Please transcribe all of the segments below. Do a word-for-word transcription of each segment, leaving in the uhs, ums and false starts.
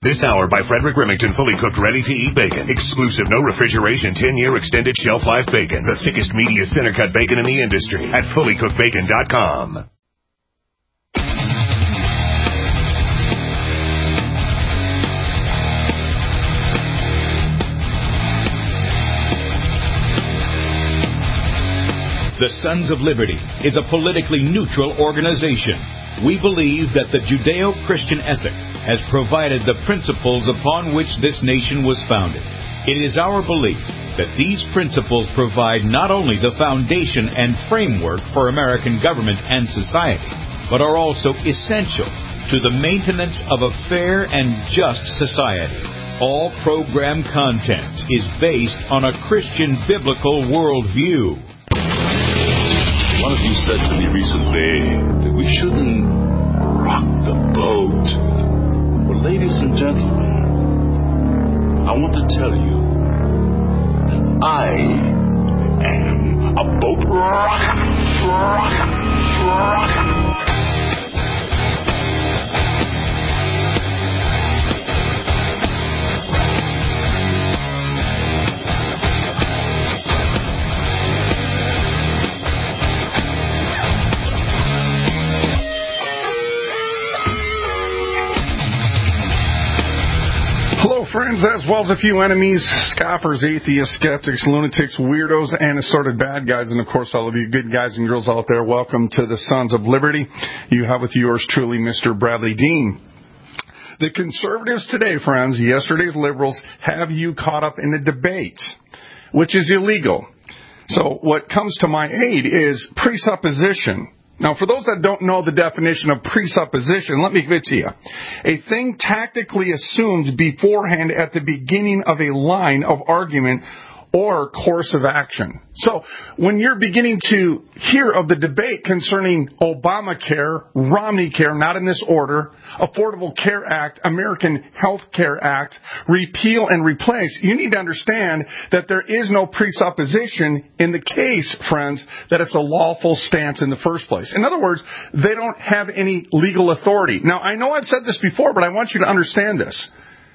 This hour by Frederick Remington, fully cooked, ready-to-eat bacon. Exclusive, no refrigeration, ten-year extended shelf life bacon. The thickest, meatiest, center-cut bacon in the industry at fully cooked bacon dot com. The Sons of Liberty is a politically neutral organization. We believe that the Judeo-Christian ethic has provided the principles upon which this nation was founded. It is our belief that these principles provide not only the foundation and framework for American government and society, but are also essential to the maintenance of a fair and just society. All program content is based on a Christian biblical worldview. One of you said to me recently that we shouldn't rock the boat. Well, ladies and gentlemen, I want to tell you that I am a boat rocker. rocker, rocker. Friends, as well as a few enemies, scoffers, atheists, skeptics, lunatics, weirdos, and assorted bad guys, and of course all of you good guys and girls out there, welcome to the Sons of Liberty. You have with yours truly, Mister Bradley Dean. The conservatives today, friends, yesterday's liberals, have you caught up in a debate, which is illegal. So what comes to my aid is presupposition. Now, for those that don't know the definition of presupposition, let me give it to you. A thing tactically assumed beforehand at the beginning of a line of argument or course of action. So, when you're beginning to hear of the debate concerning Obamacare, Romney Care, not in this order, Affordable Care Act, American Health Care Act, repeal and replace, you need to understand that there is no presupposition in the case, friends, that it's a lawful stance in the first place. In other words, they don't have any legal authority. Now, I know I've said this before, but I want you to understand this.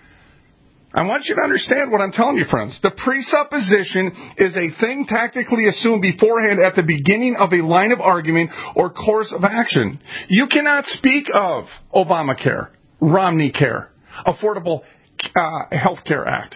I want you to understand what I'm telling you, friends. The presupposition is a thing tactically assumed beforehand at the beginning of a line of argument or course of action. You cannot speak of Obamacare, Romney Care, Affordable uh, Health Care Act.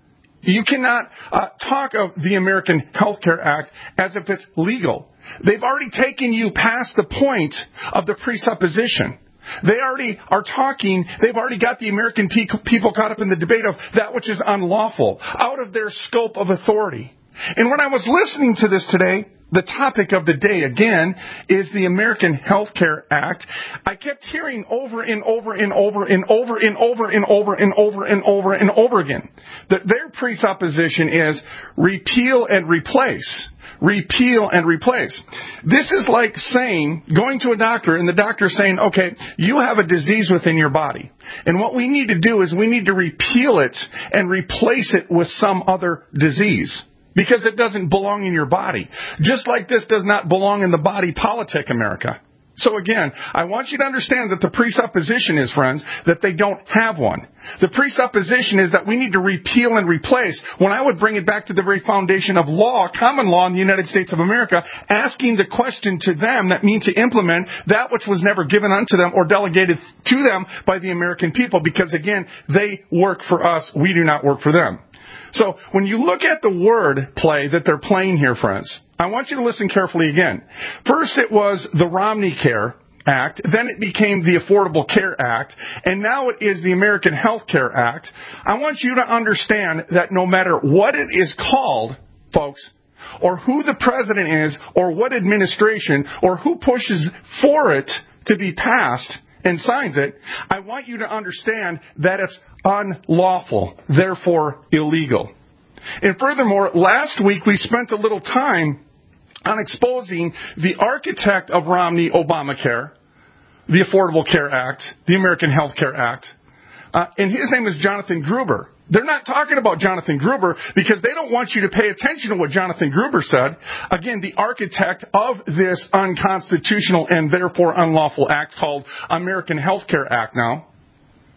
You cannot uh, talk of the American Health Care Act as if it's legal. They've already taken you past the point of the presupposition. They already are talking, they've already got the American people caught up in the debate of that which is unlawful, out of their scope of authority. And when I was listening to this today, the topic of the day, again, is the American Health Care Act. I kept hearing over and over and over and over and over and over and over and over and over again that their presupposition is repeal and replace. Repeal and replace. This is like saying, going to a doctor and the doctor saying, okay, you have a disease within your body. And what we need to do is we need to repeal it and replace it with some other disease. Because it doesn't belong in your body. Just like this does not belong in the body politic, America. So again, I want you to understand that the presupposition is, friends, that they don't have one. The presupposition is that we need to repeal and replace, when I would bring it back to the very foundation of law, common law in the United States of America, asking the question to them that means to implement that which was never given unto them or delegated to them by the American people. Because again, they work for us, we do not work for them. So when you look at the word play that they're playing here, friends, I want you to listen carefully again. First it was the Romney Care Act, then it became the Affordable Care Act, and now it is the American Health Care Act. I want you to understand that no matter what it is called, folks, or who the president is, or what administration, or who pushes for it to be passed and signs it, I want you to understand that it's unlawful, therefore illegal. And furthermore, last week we spent a little time on exposing the architect of Romney Obamacare, the Affordable Care Act, the American Health Care Act, uh, and his name is Jonathan Gruber. They're not talking about Jonathan Gruber because they don't want you to pay attention to what Jonathan Gruber said. Again, the architect of this unconstitutional and therefore unlawful act called American Health Care Act now.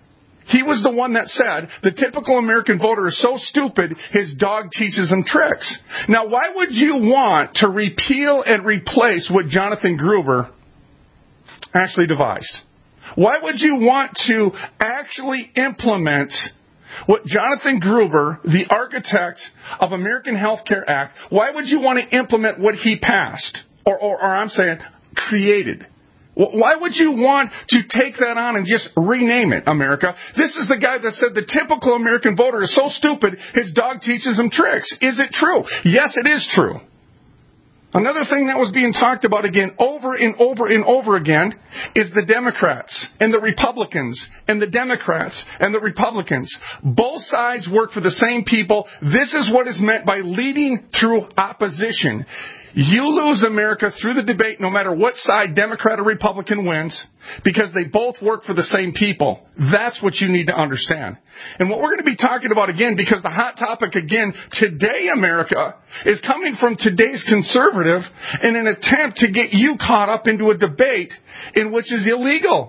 He was the one that said, the typical American voter is so stupid, his dog teaches him tricks. Now, why would you want to repeal and replace what Jonathan Gruber actually devised? Why would you want to actually implement what Jonathan Gruber, the architect of American Health Care Act, why would you want to implement what he passed? Or, or, or I'm saying, created? Why would you want to take that on and just rename it, America? This is the guy that said the typical American voter is so stupid, his dog teaches him tricks. Is it true? Yes, it is true. Another thing that was being talked about again over and over and over again is the Democrats and the Republicans and the Democrats and the Republicans. Both sides work for the same people. This is what is meant by leading through opposition. You lose, America, through the debate, no matter what side, Democrat or Republican, wins, because they both work for the same people. That's what you need to understand. And what we're going to be talking about again, because the hot topic again today, America, is coming from today's conservative in an attempt to get you caught up into a debate in which is illegal.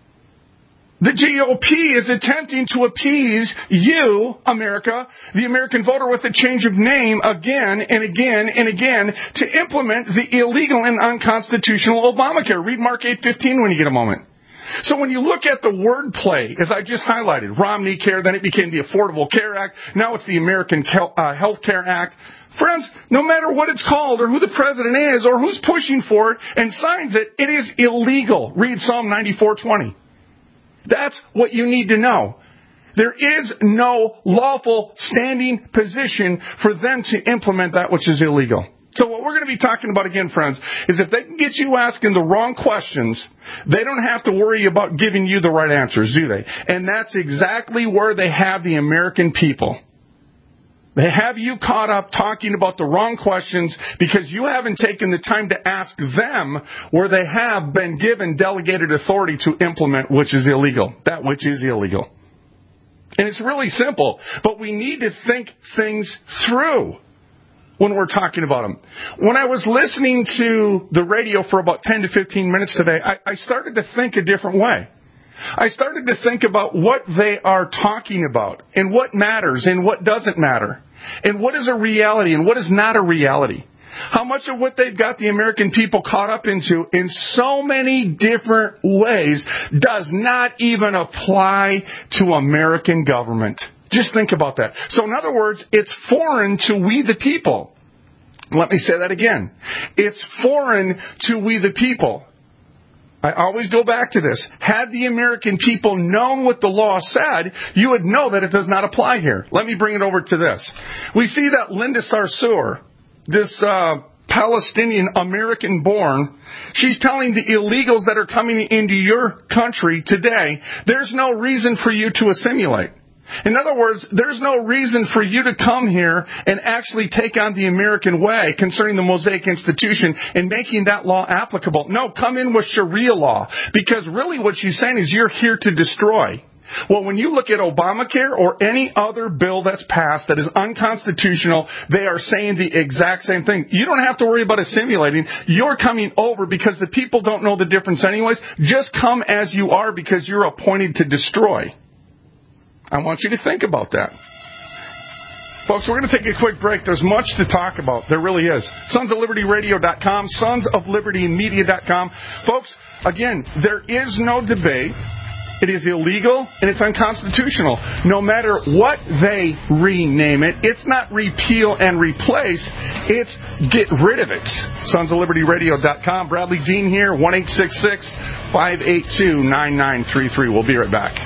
The G O P is attempting to appease you, America, the American voter, with a change of name again and again and again to implement the illegal and unconstitutional Obamacare. Read Mark eight fifteen when you get a moment. So when you look at the wordplay, as I just highlighted, Romney Care, then it became the Affordable Care Act, now it's the American Health Care Act. Friends, no matter what it's called or who the president is or who's pushing for it and signs it, it is illegal. Read Psalm ninety-four twenty. That's what you need to know. There is no lawful standing position for them to implement that which is illegal. So what we're going to be talking about again, friends, is if they can get you asking the wrong questions, they don't have to worry about giving you the right answers, do they? And that's exactly where they have the American people. They have you caught up talking about the wrong questions because you haven't taken the time to ask them where they have been given delegated authority to implement which is illegal. That which is illegal. And it's really simple, but we need to think things through when we're talking about them. When I was listening to the radio for about ten to fifteen minutes today, I, I started to think a different way. I started to think about what they are talking about and what matters and what doesn't matter and what is a reality and what is not a reality. How much of what they've got the American people caught up into in so many different ways does not even apply to American government. Just think about that. So in other words, it's foreign to we the people. Let me say that again. It's foreign to we the people. I always go back to this. Had the American people known what the law said, you would know that it does not apply here. Let me bring it over to this. We see that Linda Sarsour, this uh, Palestinian American-born, she's telling the illegals that are coming into your country today, there's no reason for you to assimilate. In other words, there's no reason for you to come here and actually take on the American way concerning the Mosaic Institution and making that law applicable. No, come in with Sharia law, because really what she's saying is you're here to destroy. Well, when you look at Obamacare or any other bill that's passed that is unconstitutional, they are saying the exact same thing. You don't have to worry about assimilating. You're coming over because the people don't know the difference anyways. Just come as you are because you're appointed to destroy. I want you to think about that. Folks, we're going to take a quick break. There's much to talk about. There really is. sons of liberty radio dot com, sons of liberty media dot com. Folks, again, there is no debate. It is illegal and it's unconstitutional. No matter what they rename it, it's not repeal and replace. It's get rid of it. sons of liberty radio dot com. Bradley Dean here, one eight six six, five eight two, nine nine three three. We'll be right back.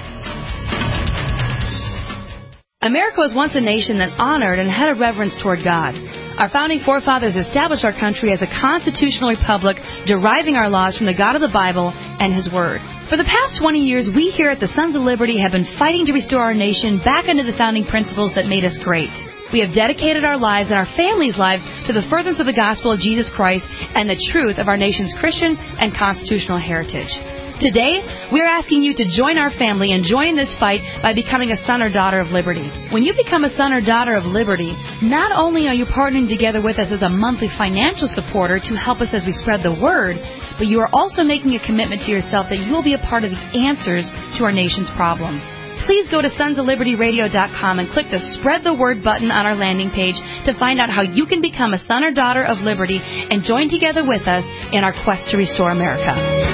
America was once a nation that honored and had a reverence toward God. Our founding forefathers established our country as a constitutional republic, deriving our laws from the God of the Bible and His Word. For the past twenty years, we here at the Sons of Liberty have been fighting to restore our nation back into the founding principles that made us great. We have dedicated our lives and our families' lives to the furtherance of the gospel of Jesus Christ and the truth of our nation's Christian and constitutional heritage. Today, we are asking you to join our family and join this fight by becoming a son or daughter of liberty. When you become a son or daughter of liberty, not only are you partnering together with us as a monthly financial supporter to help us as we spread the word, but you are also making a commitment to yourself that you will be a part of the answers to our nation's problems. please go to sons of liberty radio dot com and click the Spread the Word button on our landing page to find out how you can become a son or daughter of liberty and join together with us in our quest to restore America.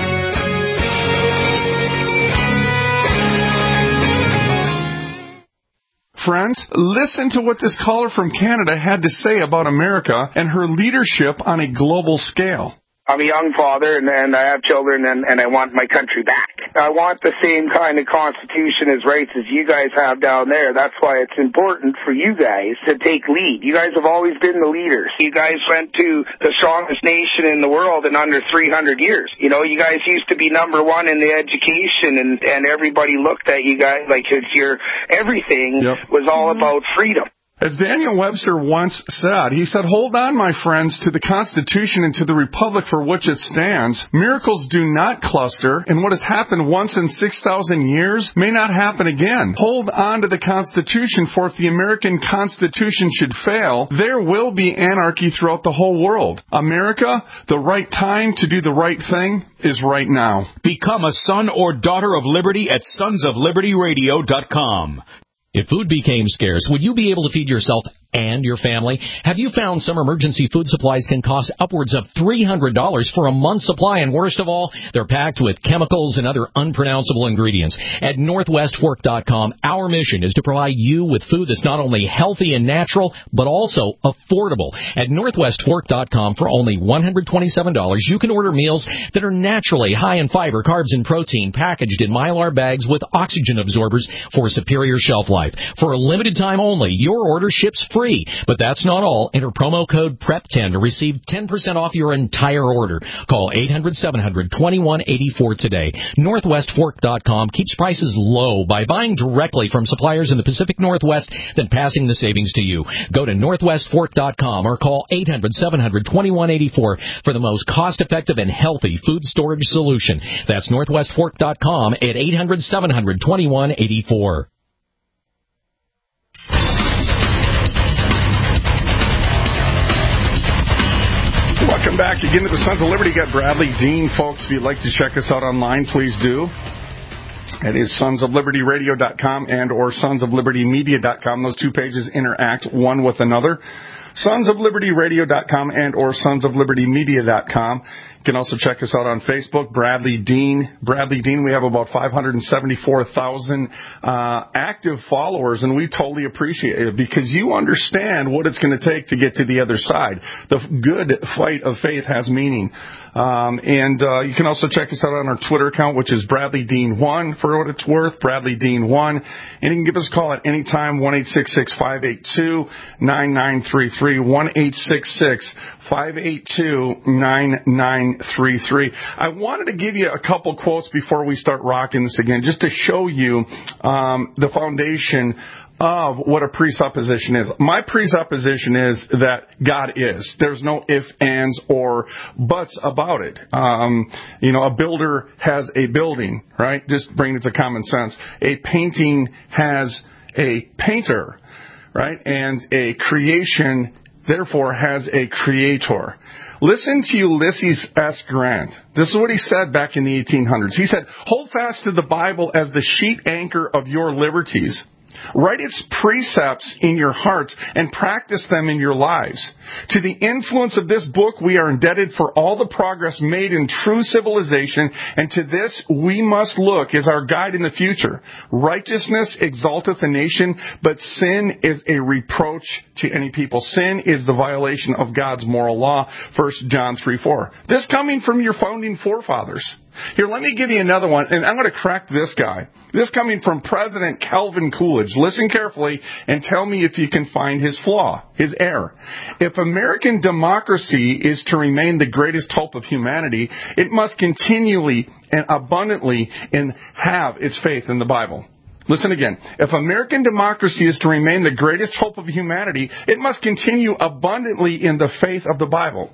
Friends, listen to what this caller from Canada had to say about America and her leadership on a global scale. I'm a young father, and, and I have children, and, and I want my country back. I want the same kind of constitution as rights as you guys have down there. That's why it's important for you guys to take lead. You guys have always been the leaders. You guys went to the strongest nation in the world in under three hundred years. You know, you guys used to be number one in the education, and, and everybody looked at you guys like your everything yep. was all about freedom. As Daniel Webster once said, he said, "Hold on, my friends, to the Constitution and to the Republic for which it stands. Miracles do not cluster, and what has happened once in six thousand years may not happen again. Hold on to the Constitution, for if the American Constitution should fail, there will be anarchy throughout the whole world. America, the right time to do the right thing is right now." Become a son or daughter of liberty at sons of liberty radio dot com. If food became scarce, would you be able to feed yourself and your family? Have you found some emergency food supplies can cost upwards of three hundred dollars for a month's supply? And worst of all, they're packed with chemicals and other unpronounceable ingredients. At Northwest Fork dot com, our mission is to provide you with food that's not only healthy and natural, but also affordable. At Northwest Fork dot com, for only one hundred twenty-seven dollars, you can order meals that are naturally high in fiber, carbs, and protein, packaged in Mylar bags with oxygen absorbers for superior shelf life. For a limited time only, your order ships free. But that's not all. Enter promo code P R E P ten to receive ten percent off your entire order. Call eight hundred, seven hundred, twenty-one eighty-four today. Northwest Fork dot com keeps prices low by buying directly from suppliers in the Pacific Northwest, then passing the savings to you. Go to Northwest Fork dot com or call eight hundred, seven hundred, twenty-one eighty-four for the most cost-effective and healthy food storage solution. That's Northwest Fork dot com at eight hundred, seven hundred, twenty-one eighty-four. Welcome back again to the Sons of Liberty. Got Bradley Dean, folks. If you'd like to check us out online, please do. It is sons of liberty radio dot com and or sons of liberty media dot com. Those two pages interact one with another. sons of liberty radio dot com and or sons of liberty media dot com. You can also check us out on Facebook, Bradley Dean. Bradley Dean, we have about five hundred seventy-four thousand uh, active followers, and we totally appreciate it because you understand what it's going to take to get to the other side. The good fight of faith has meaning. Um, and uh, you can also check us out on our Twitter account, which is Bradley Dean one, for what it's worth, Bradley Dean one. And you can give us a call at any time, one eight six six, five eight two, nine nine three three, one eight six six, five eight two, nine nine three three. I wanted to give you a couple quotes before we start rocking this again, just to show you um, the foundation of what a presupposition is. My presupposition is that God is. There's no ifs, ands, or buts about it. Um, you know, a builder has a building, right? Just bring it to common sense. A painting has a painter, right? And a creation, therefore, has a creator. Listen to Ulysses S. Grant. This is what he said back in the eighteen hundreds. He said, "Hold fast to the Bible as the sheet anchor of your liberties. Write its precepts in your hearts and practice them in your lives. To the influence of this book, we are indebted for all the progress made in true civilization, and to this we must look as our guide in the future. Righteousness exalteth a nation, but sin is a reproach to any people." Sin is the violation of God's moral law, First John three four. This coming from your founding forefathers. Here, let me give you another one, and I'm going to correct this guy. This coming from President Calvin Coolidge. Listen carefully and tell me if you can find his flaw, his error. "If American democracy is to remain the greatest hope of humanity, it must continually and abundantly and have its faith in the Bible." Listen again. If American democracy is to remain the greatest hope of humanity, it must continue abundantly in the faith of the Bible.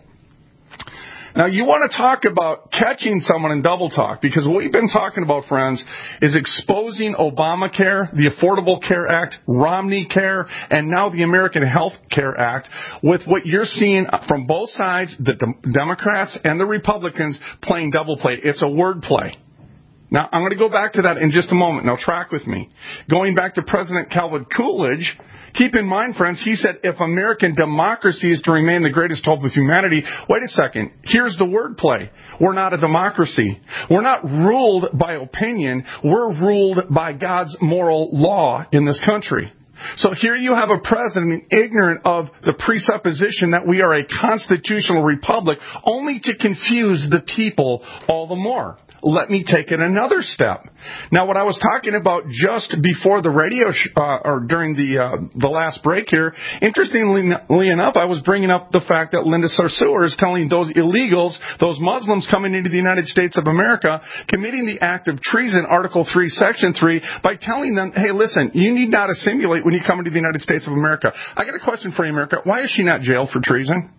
Now, you want to talk about catching someone in double talk, because what we've been talking about, friends, is exposing Obamacare, the Affordable Care Act, Romney Care, and now the American Health Care Act, with what you're seeing from both sides, the Democrats and the Republicans, playing double play. It's a word play. Now, I'm going to go back to that in just a moment. Now, track with me. Going back to President Calvin Coolidge, keep in mind, friends, he said, if American democracy is to remain the greatest hope of humanity, wait a second, here's the wordplay. We're not a democracy. We're not ruled by opinion. We're ruled by God's moral law in this country. So here you have a president ignorant of the presupposition that we are a constitutional republic, only to confuse the people all the more. Let me take it another step. Now, what I was talking about just before the radio, sh- uh, or during the uh, the last break here, interestingly enough, I was bringing up the fact that Linda Sarsour is telling those illegals, those Muslims coming into the United States of America, committing the act of treason, Article three, Section three, by telling them, hey, listen, you need not assimilate when you come into the United States of America. I got a question for you, America. Why is she not jailed for treason?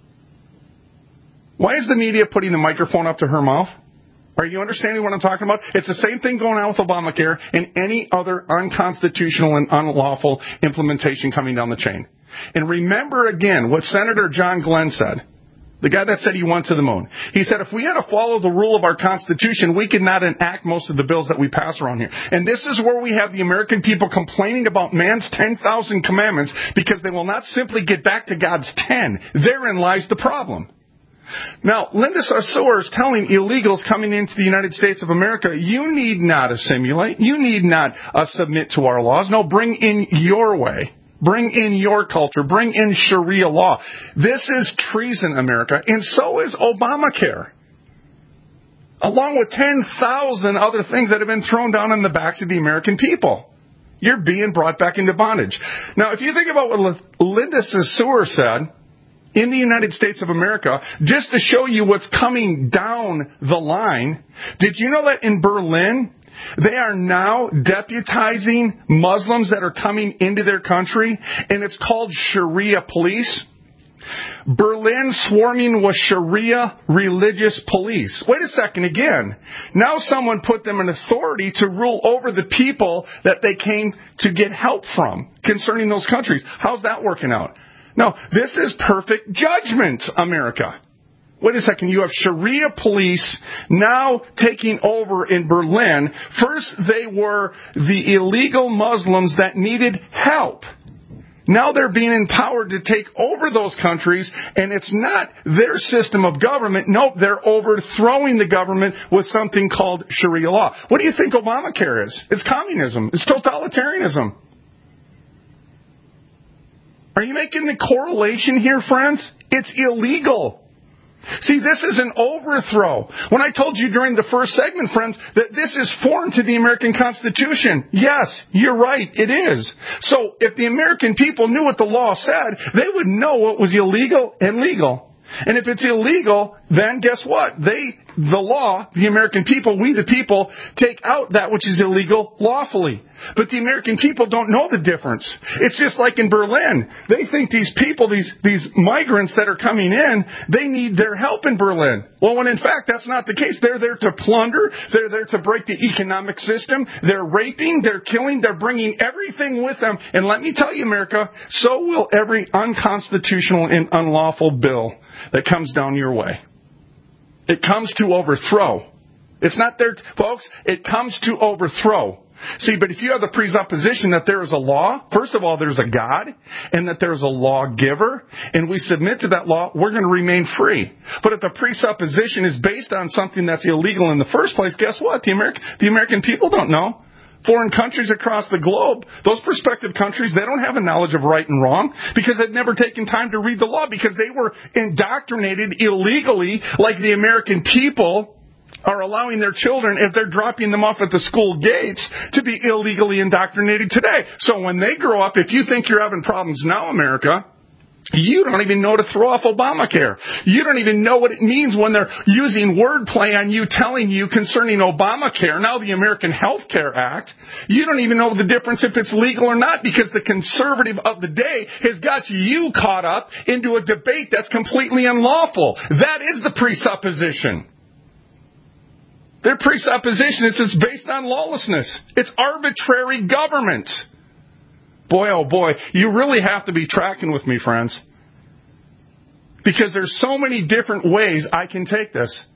Why is the media putting the microphone up to her mouth? Are you understanding what I'm talking about? It's the same thing going on with Obamacare and any other unconstitutional and unlawful implementation coming down the chain. And remember again what Senator John Glenn said, the guy that said he went to the moon. He said, if we had to follow the rule of our Constitution, we could not enact most of the bills that we pass around here. And this is where we have the American people complaining about man's ten thousand commandments because they will not simply get back to God's ten. Therein lies the problem. Now, Linda Sarsour is telling illegals coming into the United States of America, you need not assimilate. You need not uh, submit to our laws. No, bring in your way. Bring in your culture. Bring in Sharia law. This is treason, America, and so is Obamacare, along with ten thousand other things that have been thrown down on the backs of the American people. You're being brought back into bondage. Now, if you think about what Linda Sarsour said in the United States of America, just to show you what's coming down the line, did you know that in Berlin, they are now deputizing Muslims that are coming into their country, and it's called Sharia police? Berlin swarming with Sharia religious police. Wait a second again. Now someone put them in authority to rule over the people that they came to get help from concerning those countries. How's that working out? No, this is perfect judgment, America. Wait a second, you have Sharia police now taking over in Berlin. First, they were the illegal Muslims that needed help. Now they're being empowered to take over those countries, and it's not their system of government. Nope, they're overthrowing the government with something called Sharia law. What do you think Obamacare is? It's communism. It's totalitarianism. Are you making the correlation here, friends? It's illegal. See, this is an overthrow. When I told you during the first segment, friends, that this is foreign to the American Constitution, yes, you're right, it is. So if the American people knew what the law said, they would know what was illegal and legal. And if it's illegal, then guess what? They, the law, the American people, we the people, take out that which is illegal lawfully. But the American people don't know the difference. It's just like in Berlin. They think these people, these, these migrants that are coming in, they need their help in Berlin. Well, when in fact that's not the case. They're there to plunder. They're there to break the economic system. They're raping. They're killing. They're bringing everything with them. And let me tell you, America, so will every unconstitutional and unlawful bill that comes down your way. It comes to overthrow. It's not there, folks. It comes to overthrow. See, but if you have the presupposition that there is a law, first of all, there's a God, and that there's a lawgiver, and we submit to that law, we're going to remain free. But if the presupposition is based on something that's illegal in the first place, guess what? The American, the American people don't know. Foreign countries across the globe, those prospective countries, they don't have a knowledge of right and wrong because they've never taken time to read the law because they were indoctrinated illegally like the American people are allowing their children, if they're dropping them off at the school gates, to be illegally indoctrinated today. So when they grow up, if you think you're having problems now, America, you don't even know to throw off Obamacare. You don't even know what it means when they're using wordplay on you telling you concerning Obamacare, now the American Health Care Act. You don't even know the difference if it's legal or not because the conservative of the day has got you caught up into a debate that's completely unlawful. That is the presupposition. Their presupposition is it's based on lawlessness. It's arbitrary government. Boy, oh boy, you really have to be tracking with me, friends. Because there's so many different ways I can take this.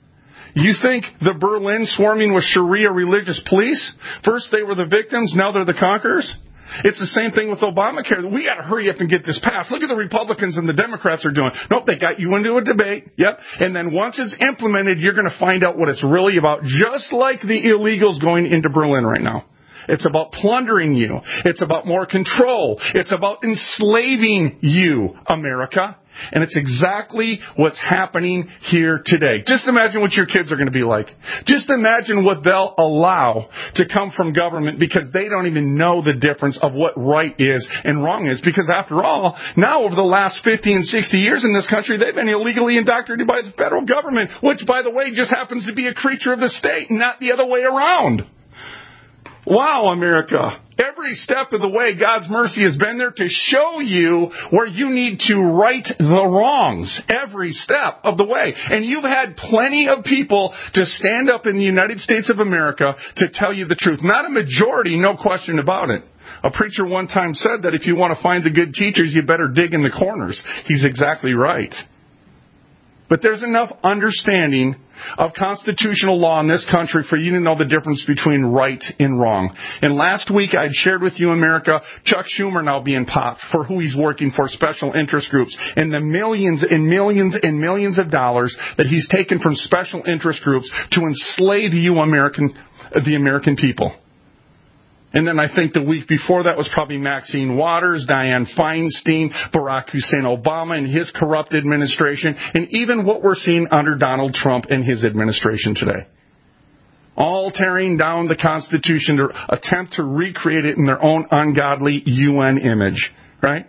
You think the Berlin swarming with Sharia religious police? First they were the victims, now they're the conquerors? It's the same thing with Obamacare. We got to hurry up and get this passed. Look at the Republicans and the Democrats are doing. Nope, they got you into a debate. Yep. And then once it's implemented, you're going to find out what it's really about, just like the illegals going into Berlin right now. It's about plundering you. It's about more control. It's about enslaving you, America. And it's exactly what's happening here today. Just imagine what your kids are going to be like. Just imagine what they'll allow to come from government because they don't even know the difference of what right is and wrong is. Because after all, now over the last fifty and sixty years in this country, they've been illegally indoctrinated by the federal government, which, by the way, just happens to be a creature of the state, not the other way around. Wow, America. Every step of the way, God's mercy has been there to show you where you need to right the wrongs. Every step of the way. And you've had plenty of people to stand up in the United States of America to tell you the truth. Not a majority, no question about it. A preacher one time said that if you want to find the good teachers, you better dig in the corners. He's exactly right. But there's enough understanding of constitutional law in this country for you to know the difference between right and wrong. And last week I had shared with you, America, Chuck Schumer now being popped for who he's working for, special interest groups, and the millions and millions and millions of dollars that he's taken from special interest groups to enslave you, American, the American people. And then I think the week before that was probably Maxine Waters, Dianne Feinstein, Barack Hussein Obama and his corrupt administration, and even what we're seeing under Donald Trump and his administration today. All tearing down the Constitution to attempt to recreate it in their own ungodly U N image, right?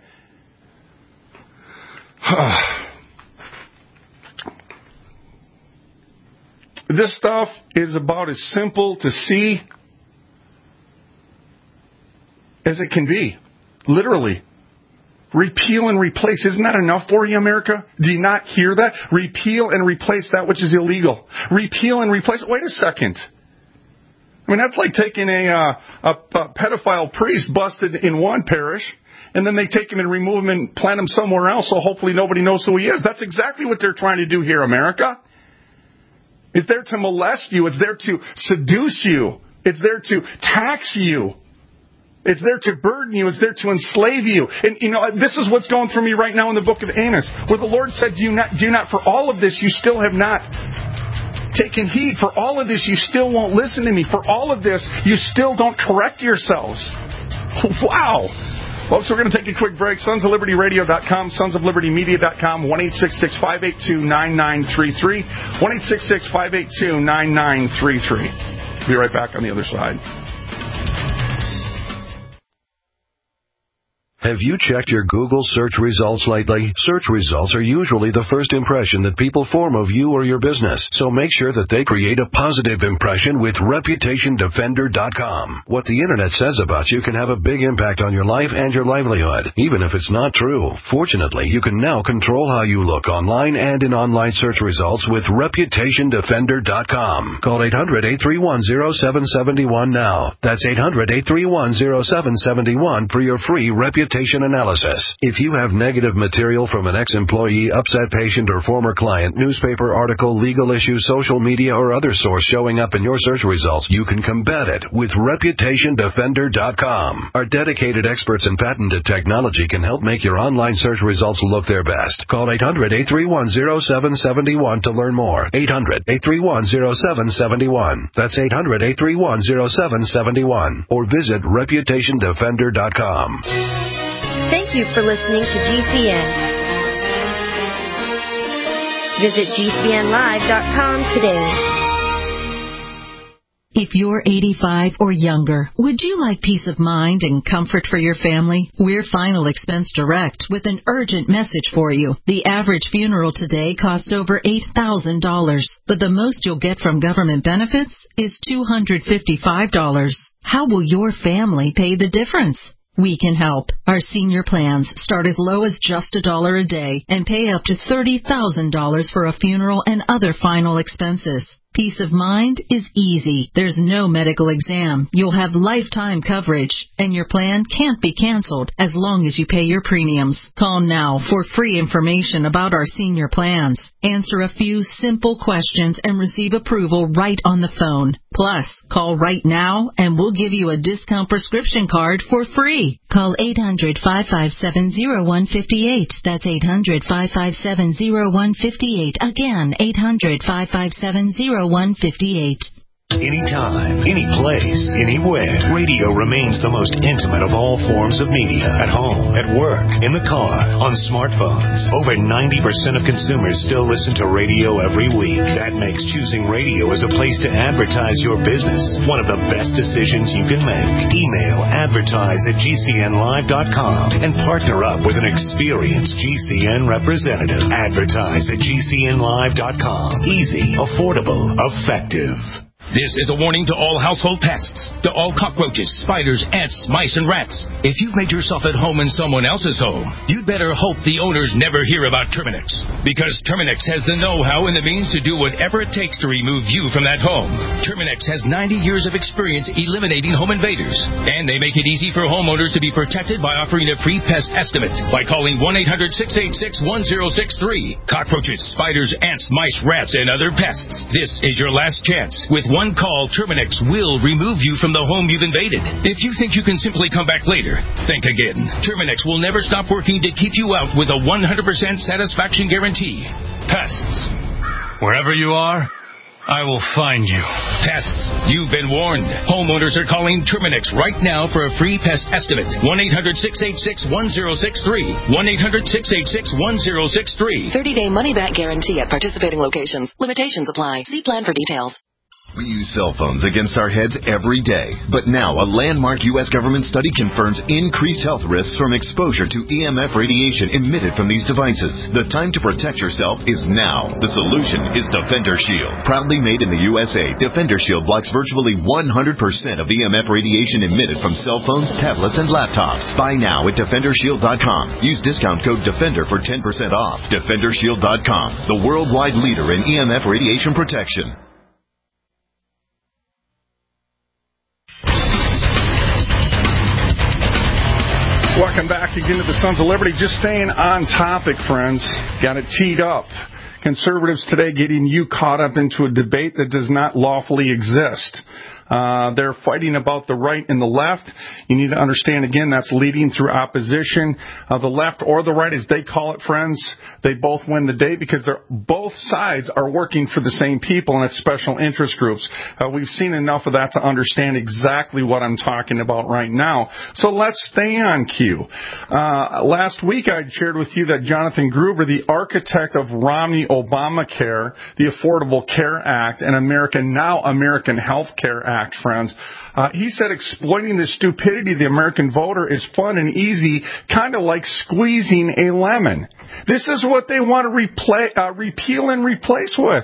This stuff is about as simple to see as it can be. Literally. Repeal and replace. Isn't that enough for you, America? Do you not hear that? Repeal and replace that which is illegal. Repeal and replace. Wait a second. I mean, that's like taking a, uh, a, a pedophile priest busted in one parish, and then they take him and remove him and plant him somewhere else so hopefully nobody knows who he is. That's exactly what they're trying to do here, America. It's there to molest you. It's there to seduce you. It's there to tax you. It's there to burden you. It's there to enslave you. And, you know, this is what's going through me right now in the book of Amos, where the Lord said, do not, do not, for all of this, you still have not taken heed. For all of this, you still won't listen to me. For all of this, you still don't correct yourselves. Wow. Folks, we're going to take a quick break. sons of liberty radio dot com, sons of liberty media dot com, one eight six six, five eight two, nine nine three three, one eight six six, five eight two, nine nine three three. Be right back on the other side. Have you checked your Google search results lately? Search results are usually the first impression that people form of you or your business, so make sure that they create a positive impression with reputation defender dot com. What the Internet says about you can have a big impact on your life and your livelihood, even if it's not true. Fortunately, you can now control how you look online and in online search results with reputation defender dot com. Call eight hundred, eight three one, zero seven seven one now. That's eight hundred, eight three one, zero seven seven one for your free reputation analysis. If you have negative material from an ex-employee, upset patient, or former client, newspaper article, legal issue, social media, or other source showing up in your search results, you can combat it with reputation defender dot com. Our dedicated experts in patented technology can help make your online search results look their best. Call eight hundred, eight three one, zero seven seven one to learn more. eight hundred, eight three one, zero seven seven one. That's eight hundred, eight three one, zero seven seven one. Or visit reputation defender dot com. Thank you for listening to G C N. Visit G C N live dot com today. If you're eighty-five or younger, would you like peace of mind and comfort for your family? We're Final Expense Direct with an urgent message for you. The average funeral today costs over eight thousand dollars, but the most you'll get from government benefits is two hundred fifty-five dollars. How will your family pay the difference? We can help. Our senior plans start as low as just a dollar a day and pay up to thirty thousand dollars for a funeral and other final expenses. Peace of mind is easy. There's no medical exam. You'll have lifetime coverage, and your plan can't be canceled as long as you pay your premiums. Call now for free information about our senior plans. Answer a few simple questions and receive approval right on the phone. Plus, call right now and we'll give you a discount prescription card for free. Call eight hundred, five five seven, zero one five eight. That's eight hundred, five five seven, zero one five eight. Again, eight hundred, five five seven, zero one five eight. Anytime, any place, anywhere, radio remains the most intimate of all forms of media. At home, at work, in the car, on smartphones. Over ninety percent of consumers still listen to radio every week. That makes choosing radio as a place to advertise your business one of the best decisions you can make. Email advertise at G C N live dot com and partner up with an experienced G C N representative. Advertise at G C N live dot com. Easy, affordable, effective. This is a warning to all household pests, to all cockroaches, spiders, ants, mice, and rats. If you've made yourself at home in someone else's home, you'd better hope the owners never hear about Terminix. Because Terminix has the know-how and the means to do whatever it takes to remove you from that home. Terminix has ninety years of experience eliminating home invaders. And they make it easy for homeowners to be protected by offering a free pest estimate by calling one eight hundred, six eight six, one zero six three. Cockroaches, spiders, ants, mice, rats, and other pests. This is your last chance. With one call, Terminix will remove you from the home you've invaded. If you think you can simply come back later, think again. Terminix will never stop working to keep you out with a one hundred percent satisfaction guarantee. Pests. Wherever you are, I will find you. Pests. You've been warned. Homeowners are calling Terminix right now for a free pest estimate. one eight hundred, six eight six, one zero six three. one eight hundred, six eight six, one zero six three. thirty-day money-back guarantee at participating locations. Limitations apply. See plan for details. We use cell phones against our heads every day. But now, a landmark U S government study confirms increased health risks from exposure to E M F radiation emitted from these devices. The time to protect yourself is now. The solution is Defender Shield. Proudly made in the U S A, Defender Shield blocks virtually one hundred percent of E M F radiation emitted from cell phones, tablets, and laptops. Buy now at Defender Shield dot com. Use discount code DEFENDER for ten percent off. Defender Shield dot com, the worldwide leader in E M F radiation protection. Welcome back again to the Sons of Liberty. Just staying on topic, friends. Got it teed up. Conservatives today getting you caught up into a debate that does not lawfully exist. Uh, they're fighting about the right and the left. You need to understand, again, that's leading through opposition. Uh, the left or the right, as they call it, friends, they both win the day because they're, both sides are working for the same people, and it's special interest groups. Uh, we've seen enough of that to understand exactly what I'm talking about right now. So let's stay on cue. Uh, last week I shared with you that Jonathan Gruber, the architect of Romney Obamacare, the Affordable Care Act, and American, now American Health Care Act, Act, friends. Uh, he said exploiting the stupidity of the American voter is fun and easy, kind of like squeezing a lemon. This is what they want to replay, uh, repeal and replace with.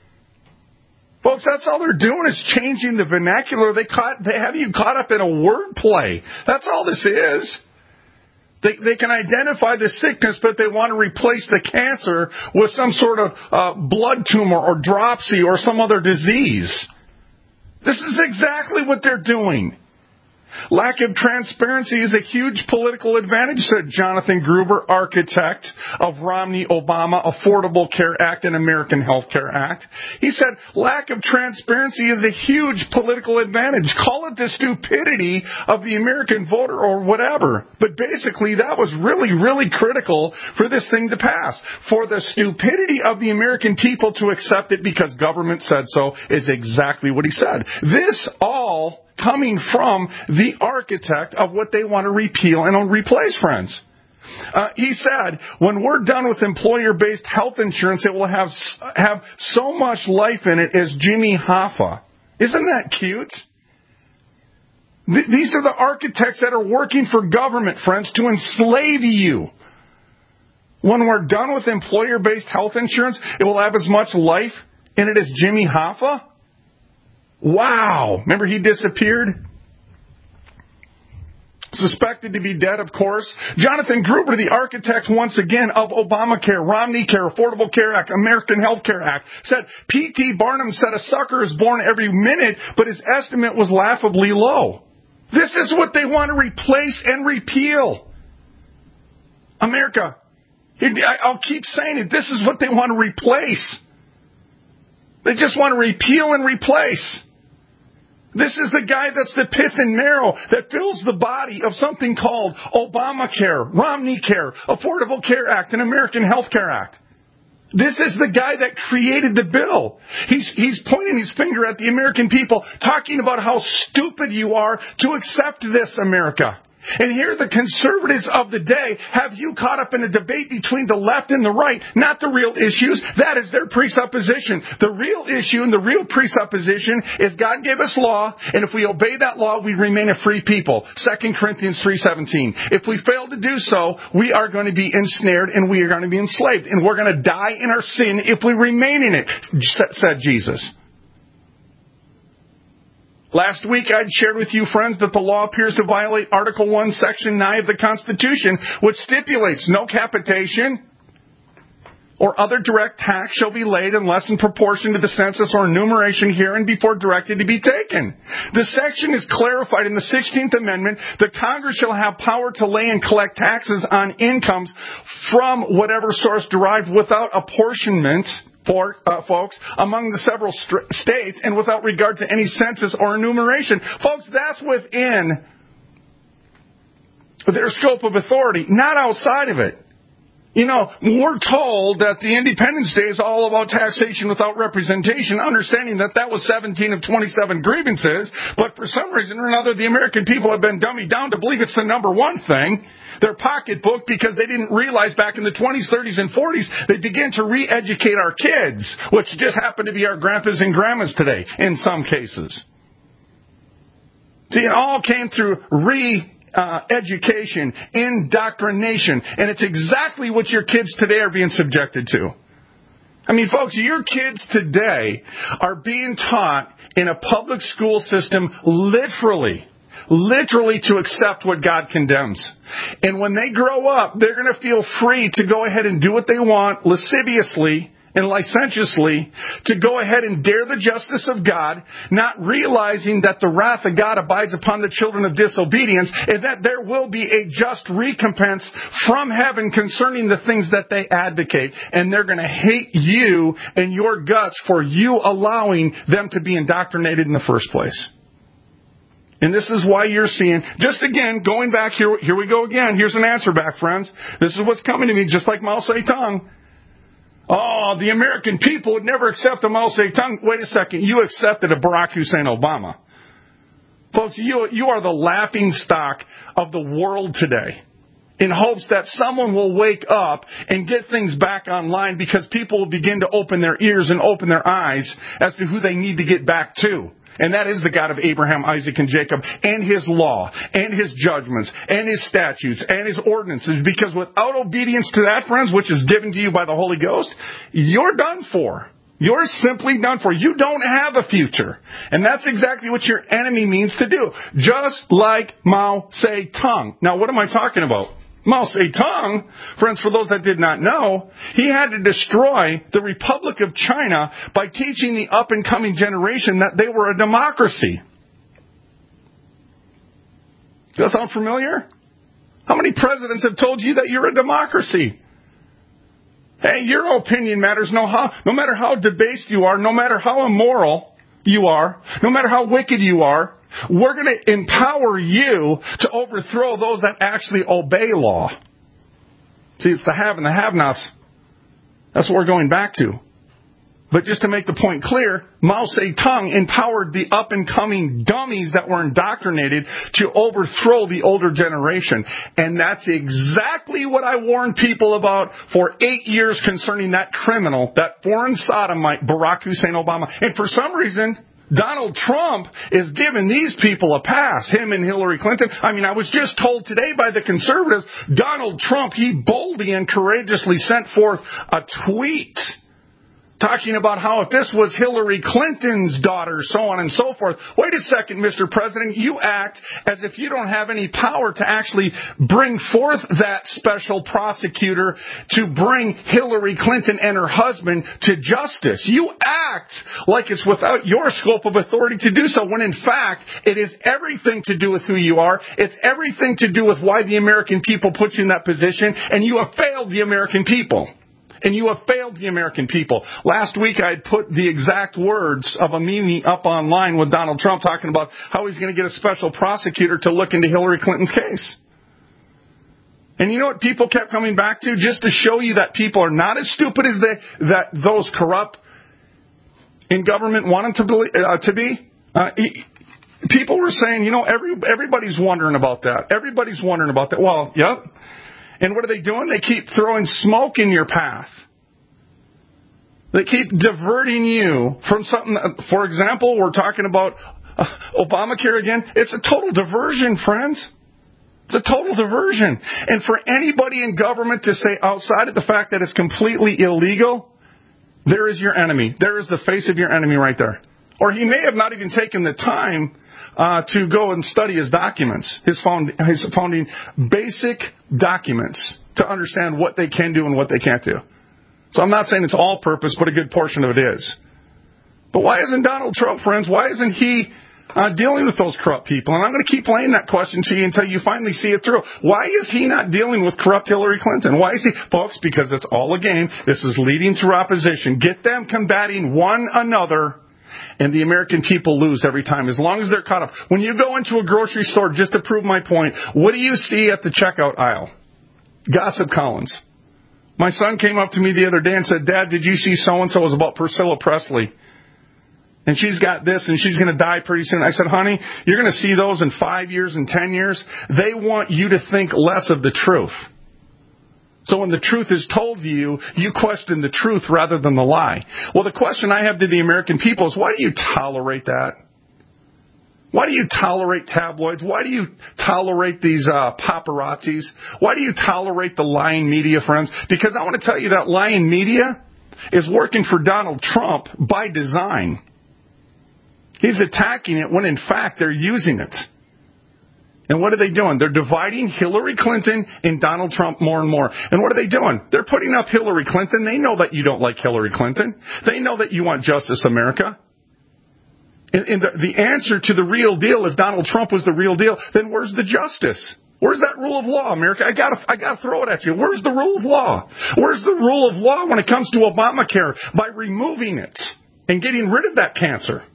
Folks, that's all they're doing is changing the vernacular. They, caught, they have you caught up in a wordplay. That's all this is. They, they can identify the sickness, but they want to replace the cancer with some sort of uh, blood tumor or dropsy or some other disease. This is exactly what they're doing. Lack of transparency is a huge political advantage, said Jonathan Gruber, architect of Romney Obama Affordable Care Act and American Health Care Act. He said lack of transparency is a huge political advantage. Call it the stupidity of the American voter or whatever. But basically that was really, really critical for this thing to pass. For the stupidity of the American people to accept it because government said so is exactly what he said. This all coming from the architect of what they want to repeal and replace, friends. Uh, he said, when we're done with employer-based health insurance, it will have have so much life in it as Jimmy Hoffa. Isn't that cute? Th- these are the architects that are working for government, friends, to enslave you. When we're done with employer-based health insurance, it will have as much life in it as Jimmy Hoffa? Wow. Remember he disappeared? suspected to be dead, of course. Jonathan Gruber, the architect, once again, of Obamacare, Romney Care, Affordable Care Act, American Health Care Act, said P T Barnum said a sucker is born every minute, but his estimate was laughably low. This is what they want to replace and repeal. America, I'll keep saying it, this is what they want to replace. They just want to repeal and replace. This is the guy that's the pith and marrow that fills the body of something called Obamacare, Romney Care, Affordable Care Act, and American Health Care Act. This is the guy that created the bill. He's, he's pointing his finger at the American people, talking about how stupid you are to accept this, America. And here the conservatives of the day have you caught up in a debate between the left and the right, not the real issues. That is their presupposition. The real issue and the real presupposition is God gave us law, and if we obey that law, we remain a free people. Second Corinthians three seventeen. If we fail to do so, we are going to be ensnared and we are going to be enslaved. And we're going to die in our sin if we remain in it, said Jesus. Last week I'd shared with you, friends, that the law appears to violate Article one, Section nine of the Constitution, which stipulates no capitation or other direct tax shall be laid unless in proportion to the census or enumeration herein before directed to be taken. The section is clarified in the sixteenth Amendment that Congress shall have power to lay and collect taxes on incomes from whatever source derived without apportionment, For, uh, folks, among the several st- states and without regard to any census or enumeration. Folks, that's within their scope of authority, not outside of it. You know, we're told that the Independence Day is all about taxation without representation, understanding that that was seventeen of twenty-seven grievances, but for some reason or another, the American people have been dummied down to believe it's the number one thing, their pocketbook, because they didn't realize back in the twenties, thirties, and forties, they began to re-educate our kids, which just happen to be our grandpas and grandmas today, in some cases. See, it all came through re Uh, education, indoctrination, and it's exactly what your kids today are being subjected to. I mean, folks, your kids today are being taught in a public school system literally, literally to accept what God condemns. And when they grow up, they're going to feel free to go ahead and do what they want lasciviously and licentiously, to go ahead and dare the justice of God, not realizing that the wrath of God abides upon the children of disobedience, and that there will be a just recompense from heaven concerning the things that they advocate. And they're going to hate you and your guts for you allowing them to be indoctrinated in the first place. And this is why you're seeing, just again, going back here, here we go again. Here's an answer back, friends. This is what's coming to me, just like Mao Zedong. Oh, the American people would never accept a Mao Zedong. Wait a second. You accepted a Barack Hussein Obama. Folks, you, you are the laughing stock of the world today, in hopes that someone will wake up and get things back online because people will begin to open their ears and open their eyes as to who they need to get back to. And that is the God of Abraham, Isaac, and Jacob, and His law, and His judgments, and His statutes, and His ordinances. Because without obedience to that, friends, which is given to you by the Holy Ghost, you're done for. You're simply done for. You don't have a future. And that's exactly what your enemy means to do. Just like Mao Zedong. Now, what am I talking about? Mao Zedong, friends, for those that did not know, he had to destroy the Republic of China by teaching the up-and-coming generation that they were a democracy. Does that sound familiar? How many presidents have told you that you're a democracy? Hey, your opinion matters no, how, no matter how debased you are, no matter how immoral you are, no matter how wicked you are, we're going to empower you to overthrow those that actually obey law. See, it's the have and the have-nots. That's what we're going back to. But just to make the point clear, Mao Zedong empowered the up-and-coming dummies that were indoctrinated to overthrow the older generation. And that's exactly what I warned people about for eight years concerning that criminal, that foreign sodomite, Barack Hussein Obama. And for some reason, Donald Trump is giving these people a pass, him and Hillary Clinton. I mean, I was just told today by the conservatives, Donald Trump, he boldly and courageously sent forth a tweet talking about how if this was Hillary Clinton's daughter, so on and so forth. Wait a second, Mister President. You act as if you don't have any power to actually bring forth that special prosecutor to bring Hillary Clinton and her husband to justice. You act like it's without your scope of authority to do so, when in fact it is everything to do with who you are. It's everything to do with why the American people put you in that position, and you have failed the American people. And you have failed the American people. Last week I had put the exact words of a meeting up online with Donald Trump talking about how he's going to get a special prosecutor to look into Hillary Clinton's case. And you know what people kept coming back to? Just to show you that people are not as stupid as they, that those corrupt in government want them to be. Uh, to be. Uh, he, people were saying, you know, every, everybody's wondering about that. Everybody's wondering about that. Well, yep. And what are they doing? They keep throwing smoke in your path. They keep diverting you from something. That, for example, we're talking about uh, Obamacare again. It's a total diversion, friends. It's a total diversion. And for anybody in government to say outside of the fact that it's completely illegal, there is your enemy. There is the face of your enemy right there. Or he may have not even taken the time Uh, to go and study his documents, his, found, his founding basic documents to understand what they can do and what they can't do. So I'm not saying it's all purpose, but a good portion of it is. But why isn't Donald Trump, friends, why isn't he uh, dealing with those corrupt people? And I'm going to keep laying that question to you until you finally see it through. Why is he not dealing with corrupt Hillary Clinton? Why is he? Folks, because it's all a game. This is leading through opposition. Get them combating one another. And the American people lose every time, as long as they're caught up. When you go into a grocery store, just to prove my point, what do you see at the checkout aisle? Gossip columns. My son came up to me the other day and said, Dad, did you see so-and-so? It was about Priscilla Presley. And she's got this, and she's going to die pretty soon. I said, honey, you're going to see those in five years and ten years. They want you to think less of the truth. So when the truth is told to you, you question the truth rather than the lie. Well, the question I have to the American people is, why do you tolerate that? Why do you tolerate tabloids? Why do you tolerate these uh, paparazzis? Why do you tolerate the lying media, friends? Because I want to tell you that lying media is working for Donald Trump by design. He's attacking it when, in fact, they're using it. And what are they doing? They're dividing Hillary Clinton and Donald Trump more and more. And what are they doing? They're putting up Hillary Clinton. They know that you don't like Hillary Clinton. They know that you want Justice America. And, and the, the answer to the real deal, if Donald Trump was the real deal, then where's the justice? Where's that rule of law, America? I gotta, I gotta throw it at you. Where's the rule of law? Where's the rule of law when it comes to Obamacare? By removing it and getting rid of that cancer.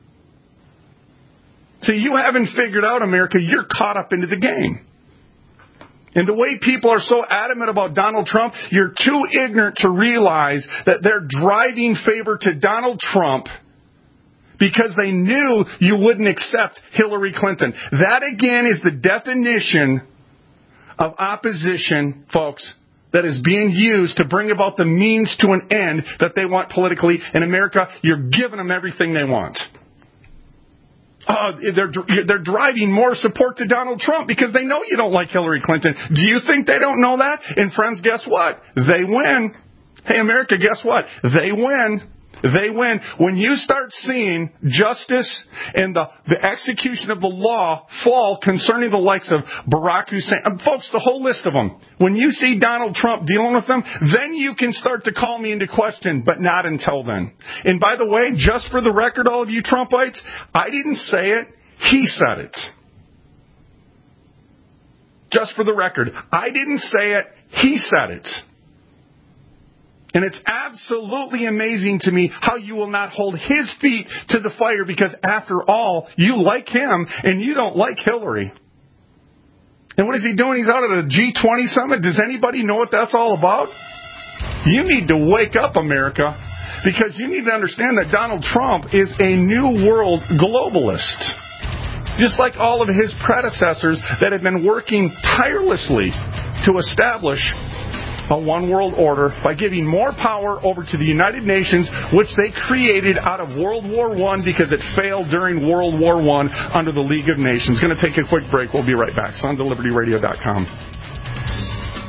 See, you haven't figured out, America, you're caught up into the game. And the way people are so adamant about Donald Trump, you're too ignorant to realize that they're driving favor to Donald Trump because they knew you wouldn't accept Hillary Clinton. That, again, is the definition of opposition, folks, that is being used to bring about the means to an end that they want politically. In America, you're giving them everything they want. Uh, they're they're driving more support to Donald Trump because they know you don't like Hillary Clinton. Do you think they don't know that? And friends, guess what? They win. Hey, America, guess what? They win. They win. When you start seeing justice and the, the execution of the law fall concerning the likes of Barack Hussein, uh, folks, the whole list of them, when you see Donald Trump dealing with them, then you can start to call me into question, but not until then. And by the way, just for the record, all of you Trumpites, I didn't say it. He said it. Just for the record, I didn't say it. He said it. And it's absolutely amazing to me how you will not hold his feet to the fire because, after all, you like him and you don't like Hillary. And what is he doing? He's out at a G twenty summit. Does anybody know what that's all about? You need to wake up, America, because you need to understand that Donald Trump is a new world globalist. Just like all of his predecessors that have been working tirelessly to establish a one world order by giving more power over to the United Nations, which they created out of World War One because it failed during World War One under the League of Nations. Going to take a quick break. We'll be right back. Sons of Liberty Radio dot com.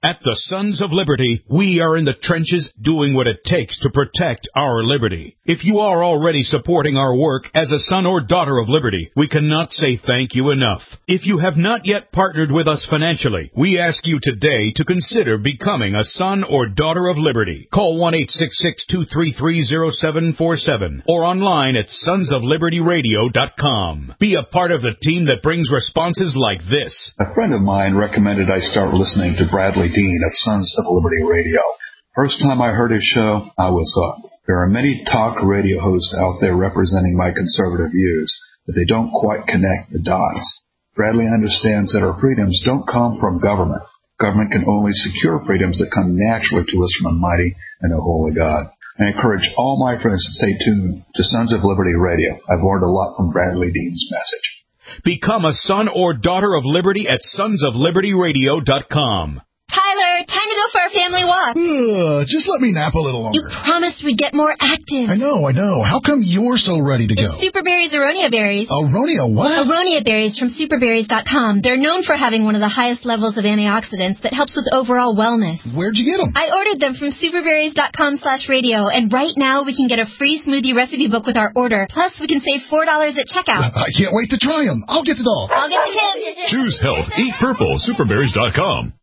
At the Sons of Liberty, we are in the trenches doing what it takes to protect our liberty. If you are already supporting our work as a son or daughter of liberty, we cannot say thank you enough. If you have not yet partnered with us financially, we ask you today to consider becoming a son or daughter of liberty. Call one eight six six, two three three, zero seven four seven or online at sons of liberty radio dot com. Be a part of the team that brings responses like this. A friend of mine recommended I start listening to Bradley Dean of Sons of Liberty Radio. First time I heard his show, I was hooked. There are many talk radio hosts out there representing my conservative views, but they don't quite connect the dots. Bradley understands that our freedoms don't come from government. Government can only secure freedoms that come naturally to us from a mighty and a holy God. I encourage all my friends to stay tuned to Sons of Liberty Radio. I've learned a lot from Bradley Dean's message. Become a son or daughter of liberty at sons of liberty radio dot com. Tyler, time to go for our family walk. Uh, just let me nap a little longer. You promised we'd get more active. I know, I know. How come you're so ready to go? It's Superberry's Aronia Berries. Aronia what? Aronia Berries from superberries dot com. They're known for having one of the highest levels of antioxidants that helps with overall wellness. Where'd you get them? I ordered them from superberries dot com slash radio, and right now we can get a free smoothie recipe book with our order. Plus, we can save four dollars at checkout. I can't wait to try them. I'll get the doll. I'll get the kid. Choose health. Eat purple. superberries dot com.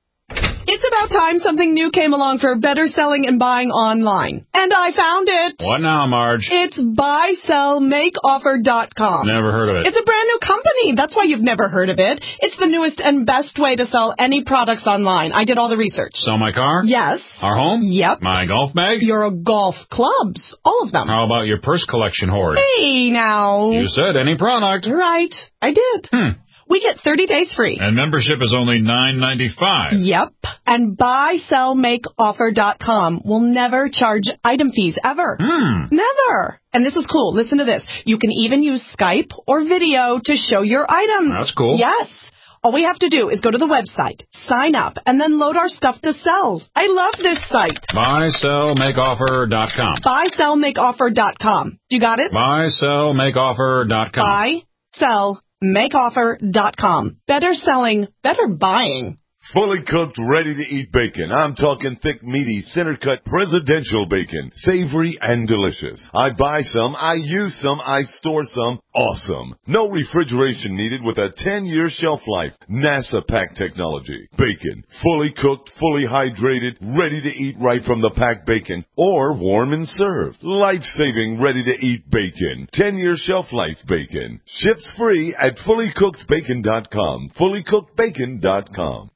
It's about time something new came along for better selling and buying online. And I found it. What now, Marge? It's buy sell make offer dot com. Never heard of it. It's a brand new company. That's why you've never heard of it. It's the newest and best way to sell any products online. I did all the research. Sell my car? Yes. Our home? Yep. My golf bag? Your golf clubs. All of them. How about your purse collection hoard? Hey, now. You said any product. Right. I did. Hmm. We get thirty days free. And membership is only nine ninety-five. Yep. And buy sell make offer dot com will never charge item fees, ever. Hmm. Never. And this is cool. Listen to this. You can even use Skype or video to show your items. That's cool. Yes. All we have to do is go to the website, sign up, and then load our stuff to sell. I love this site. buy sell make offer dot com. buy sell make offer dot com. You got it? buy sell make offer dot com. buy sell make offer dot com. Better selling, better buying. Fully cooked, ready-to-eat bacon. I'm talking thick, meaty, center-cut presidential bacon. Savory and delicious. I buy some, I use some, I store some. Awesome. No refrigeration needed with a ten-year shelf life. NASA pack technology. Bacon. Fully cooked, fully hydrated, ready to eat right from the packed bacon. Or warm and served. Life-saving, ready-to-eat bacon. ten-year shelf life bacon. Ships free at fully cooked bacon dot com. fully cooked bacon dot com.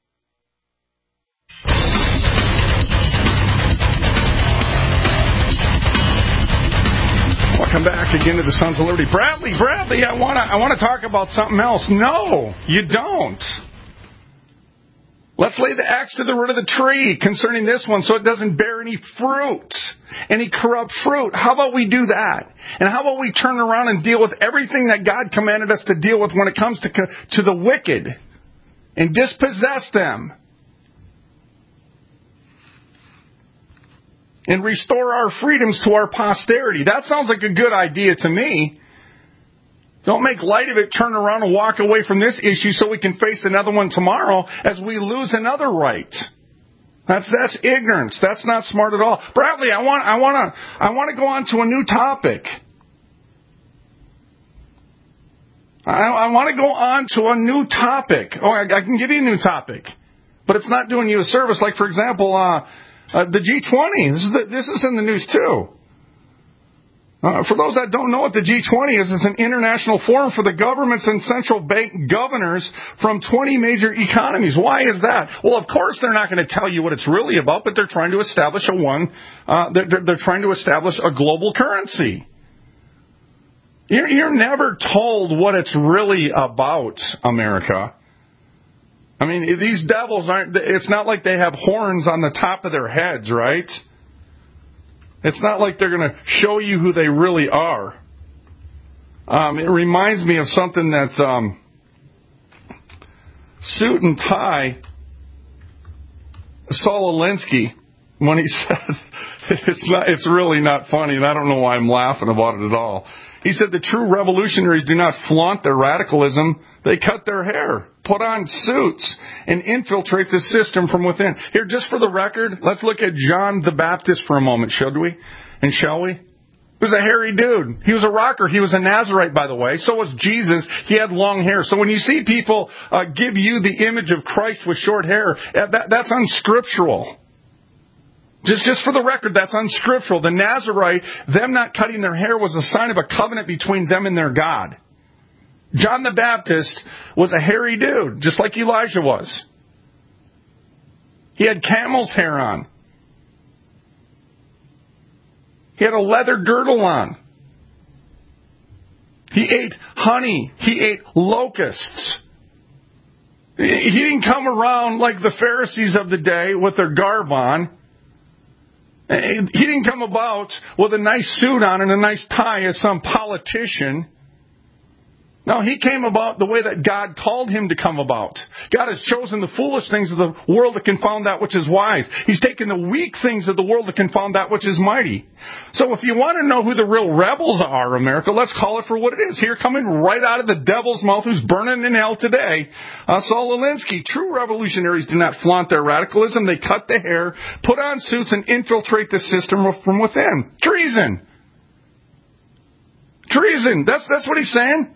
Welcome back again to the Sons of Liberty. Bradley, Bradley, I want to I want to talk about something else. No, you don't. Let's lay the axe to the root of the tree concerning this one so it doesn't bear any fruit, any corrupt fruit. How about we do that? And how about we turn around and deal with everything that God commanded us to deal with when it comes to, to the wicked and dispossess them? And restore our freedoms to our posterity. That sounds like a good idea to me. Don't make light of it, turn around and walk away from this issue so we can face another one tomorrow as we lose another right. That's that's ignorance. That's not smart at all. Bradley, I want I want to I want to go on to a new topic. I, I want to go on to a new topic. Oh, I, I can give you a new topic, but it's not doing you a service. Like, for example, uh, Uh, the G twenty, this is, the, this is in the news too. Uh, for those that don't know what the G twenty is, it's an international forum for the governments and central bank governors from twenty major economies. Why is that? Well, of course they're not going to tell you what it's really about, but they're trying to establish a one, uh, they're, they're trying to establish a global currency. You're, you're never told what it's really about, America. I mean, these devils aren't, it's not like they have horns on the top of their heads, right? It's not like they're going to show you who they really are. Um, it reminds me of something that um, Suit and Tie, Saul Alinsky, when he said, it's not, it's really not funny, and I don't know why I'm laughing about it at all. He said the true revolutionaries do not flaunt their radicalism. They cut their hair, put on suits, and infiltrate the system from within. Here, just for the record, let's look at John the Baptist for a moment, should we? And shall we? He was a hairy dude. He was a rocker. He was a Nazarite, by the way. So was Jesus. He had long hair. So when you see people uh, give you the image of Christ with short hair, that, that's unscriptural. Just, just for the record, that's unscriptural. The Nazarite, them not cutting their hair was a sign of a covenant between them and their God. John the Baptist was a hairy dude, just like Elijah was. He had camel's hair on. He had a leather girdle on. He ate honey. He ate locusts. He didn't come around like the Pharisees of the day with their garb on. He didn't come about with a nice suit on and a nice tie as some politician. No, he came about the way that God called him to come about. God has chosen the foolish things of the world to confound that which is wise. He's taken the weak things of the world to confound that which is mighty. So if you want to know who the real rebels are, America, let's call it for what it is. Here, coming right out of the devil's mouth, who's burning in hell today, uh, Saul Alinsky. True revolutionaries do not flaunt their radicalism. They cut the hair, put on suits, and infiltrate the system from within. Treason. Treason. That's, that's what he's saying.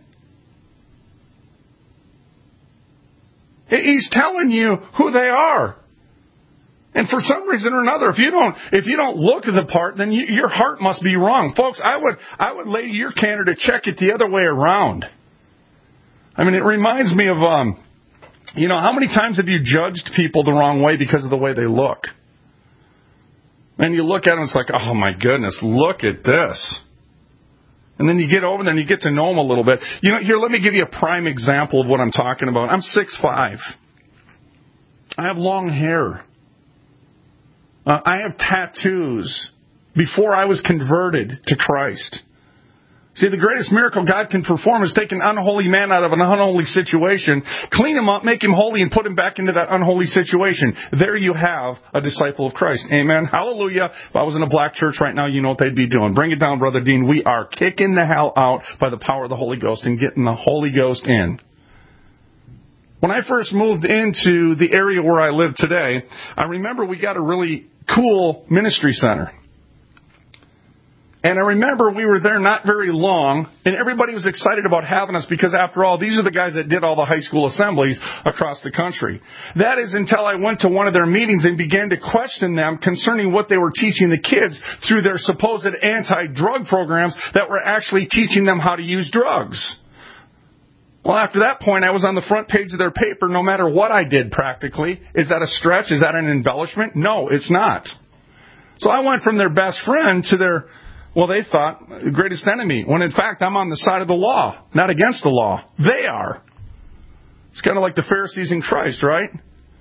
He's telling you who they are. And for some reason or another, if you don't, if you don't look the part, then you, your heart must be wrong. Folks, I would, I would lay your candidate check it the other way around. I mean, it reminds me of, um, you know, how many times have you judged people the wrong way because of the way they look? And you look at them, it's like, oh my goodness, look at this. And then you get over them, you get to know them a little bit. You know, here, let me give you a prime example of what I'm talking about. I'm six foot five. I have long hair. Uh, I have tattoos before I was converted to Christ. See, the greatest miracle God can perform is take an unholy man out of an unholy situation, clean him up, make him holy, and put him back into that unholy situation. There you have a disciple of Christ. Amen. Hallelujah. If I was in a black church right now, you know what they'd be doing. Bring it down, Brother Dean. We are kicking the hell out by the power of the Holy Ghost and getting the Holy Ghost in. When I first moved into the area where I live today, I remember we got a really cool ministry center. And I remember we were there not very long, and everybody was excited about having us because, after all, these are the guys that did all the high school assemblies across the country. That is until I went to one of their meetings and began to question them concerning what they were teaching the kids through their supposed anti-drug programs that were actually teaching them how to use drugs. Well, after that point, I was on the front page of their paper no matter what I did practically. Is that a stretch? Is that an embellishment? No, it's not. So I went from their best friend to their... Well, they thought, greatest enemy, when in fact I'm on the side of the law, not against the law. They are. It's kind of like the Pharisees in Christ, right?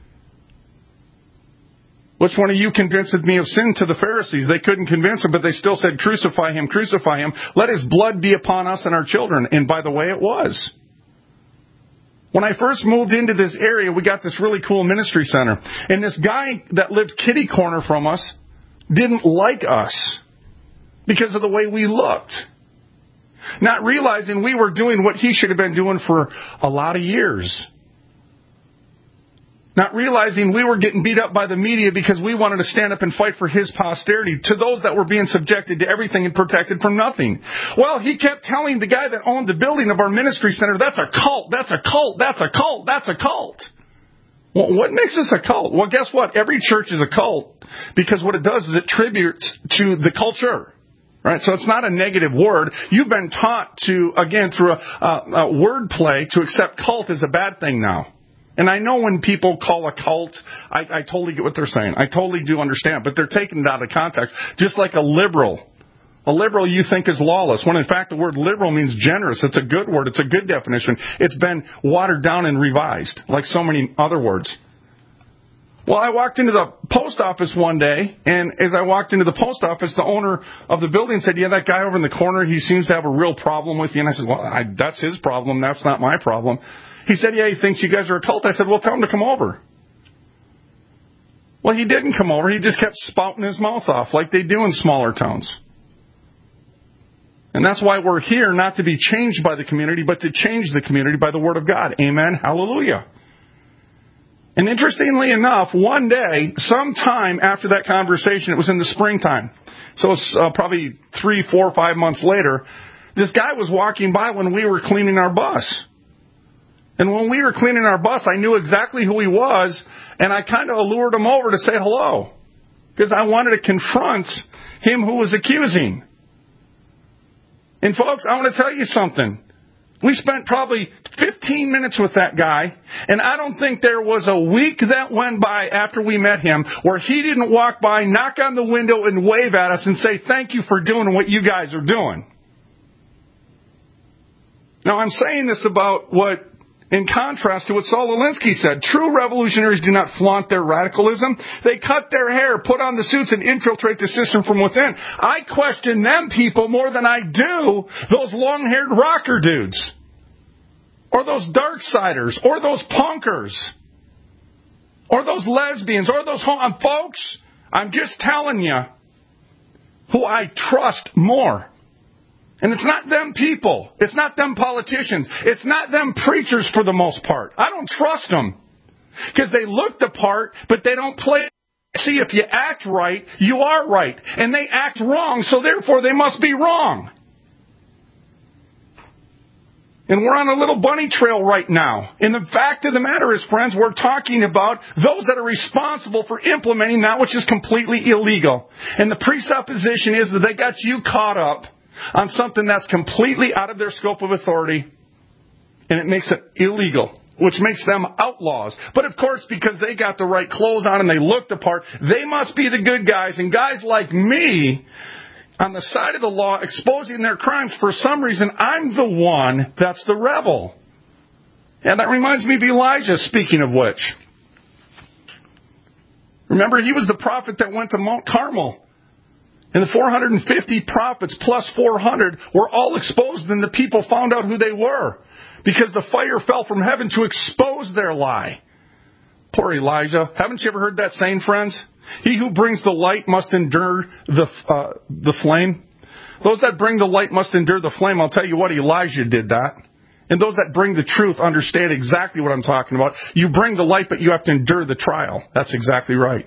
Which one of you convinced me of sin to the Pharisees? They couldn't convince him, but they still said, crucify him, crucify him. Let his blood be upon us and our children. And by the way, it was. When I first moved into this area, we got this really cool ministry center. And this guy that lived kitty corner from us didn't like us because of the way we looked. Not realizing we were doing what he should have been doing for a lot of years. Not realizing we were getting beat up by the media because we wanted to stand up and fight for his posterity to those that were being subjected to everything and protected from nothing. Well, he kept telling the guy that owned the building of our ministry center, that's a cult, that's a cult, that's a cult, that's a cult. Well, what makes this a cult? Well, guess what? Every church is a cult because what it does is it tributes to the culture. Right, so it's not a negative word. You've been taught to, again, through a, a, a word play, to accept cult as a bad thing now. And I know when people call a cult, I, I totally get what they're saying. I totally do understand. But they're taking it out of context. Just like a liberal. A liberal you think is lawless, when in fact the word liberal means generous. It's a good word. It's a good definition. It's been watered down and revised, like so many other words. Well, I walked into the post office one day, and as I walked into the post office, the owner of the building said, yeah, that guy over in the corner, he seems to have a real problem with you. And I said, well, I, that's his problem. That's not my problem. He said, yeah, he thinks you guys are a cult. I said, well, tell him to come over. Well, he didn't come over. He just kept spouting his mouth off like they do in smaller towns. And that's why we're here, not to be changed by the community, but to change the community by the Word of God. Amen. Hallelujah. And interestingly enough, one day, sometime after that conversation, it was in the springtime. So it's uh, probably three, four, five months later, this guy was walking by when we were cleaning our bus. And when we were cleaning our bus, I knew exactly who he was, and I kind of lured him over to say hello. Because I wanted to confront him who was accusing. And folks, I want to tell you something. We spent probably fifteen minutes with that guy, and I don't think there was a week that went by after we met him where he didn't walk by, knock on the window, and wave at us and say, thank you for doing what you guys are doing. Now, I'm saying this about what, in contrast to what Saul Alinsky said, true revolutionaries do not flaunt their radicalism. They cut their hair, put on the suits, and infiltrate the system from within. I question them people more than I do those long-haired rocker dudes, or those dark-siders, or those punkers, or those lesbians, or those home... Folks, I'm just telling you who I trust more. And it's not them people. It's not them politicians. It's not them preachers for the most part. I don't trust them. Because they look the part, but they don't play. See, if you act right, you are right. And they act wrong, so therefore they must be wrong. And we're on a little bunny trail right now. And the fact of the matter is, friends, we're talking about those that are responsible for implementing that which is completely illegal. And the presupposition is that they got you caught up on something that's completely out of their scope of authority, and it makes it illegal, which makes them outlaws. But of course, because they got the right clothes on and they look the part, they must be the good guys. And guys like me, on the side of the law, exposing their crimes, for some reason, I'm the one that's the rebel. And that reminds me of Elijah, speaking of which. Remember, he was the prophet that went to Mount Carmel. And the four hundred fifty prophets plus four hundred were all exposed, and the people found out who they were because the fire fell from heaven to expose their lie. Poor Elijah. Haven't you ever heard that saying, friends? He who brings the light must endure the uh, the flame. Those that bring the light must endure the flame. I'll tell you what, Elijah did that. And those that bring the truth understand exactly what I'm talking about. You bring the light, but you have to endure the trial. That's exactly right.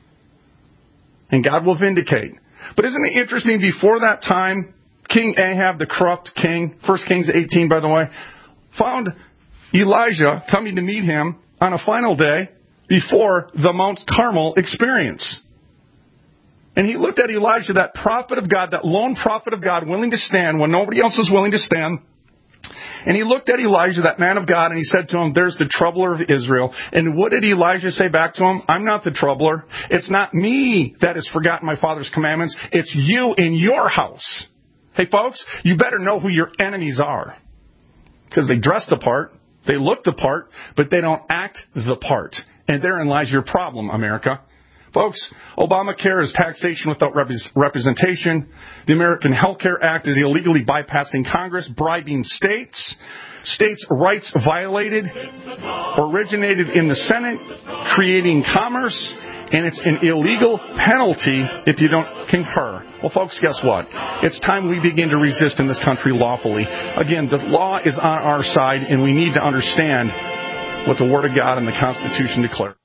And God will vindicate. But isn't it interesting, before that time, King Ahab, the corrupt king, First Kings eighteen, by the way, found Elijah coming to meet him on a final day before the Mount Carmel experience. And he looked at Elijah, that prophet of God, that lone prophet of God, willing to stand when nobody else is willing to stand. And he looked at Elijah, that man of God, and he said to him, there's the troubler of Israel. And what did Elijah say back to him? I'm not the troubler. It's not me that has forgotten my father's commandments. It's you in your house. Hey, folks, you better know who your enemies are. Because they dress the part, they look the part, but they don't act the part. And therein lies your problem, America. Folks, Obamacare is taxation without representation. The American Health Care Act is illegally bypassing Congress, bribing states. States' rights violated, originated in the Senate, creating commerce, and it's an illegal penalty if you don't concur. Well, folks, guess what? It's time we begin to resist in this country lawfully. Again, the law is on our side, and we need to understand what the Word of God and the Constitution declare.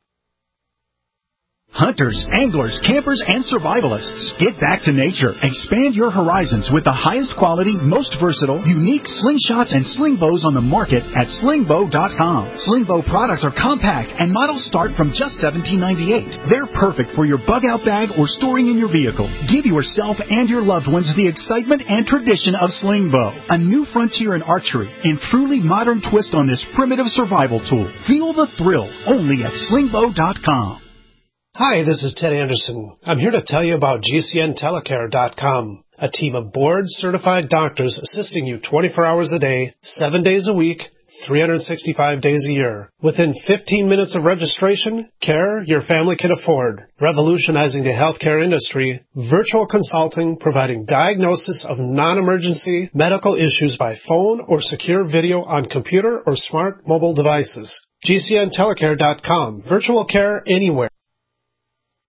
Hunters, anglers, campers, and survivalists. Get back to nature. Expand your horizons with the highest quality, most versatile, unique slingshots and sling bows on the market at sling bow dot com. Sling bow products are compact and models start from just seventeen ninety-eight. They're perfect for your bug-out bag or storing in your vehicle. Give yourself and your loved ones the excitement and tradition of sling bow. A new frontier in archery and truly modern twist on this primitive survival tool. Feel the thrill only at sling bow dot com. Hi, this is Ted Anderson. I'm here to tell you about G C N telecare dot com, a team of board-certified doctors assisting you twenty-four hours a day, seven days a week, three hundred sixty-five days a year. Within fifteen minutes of registration, care your family can afford. Revolutionizing the healthcare industry, virtual consulting providing diagnosis of non-emergency medical issues by phone or secure video on computer or smart mobile devices. G C N telecare dot com. Virtual care anywhere.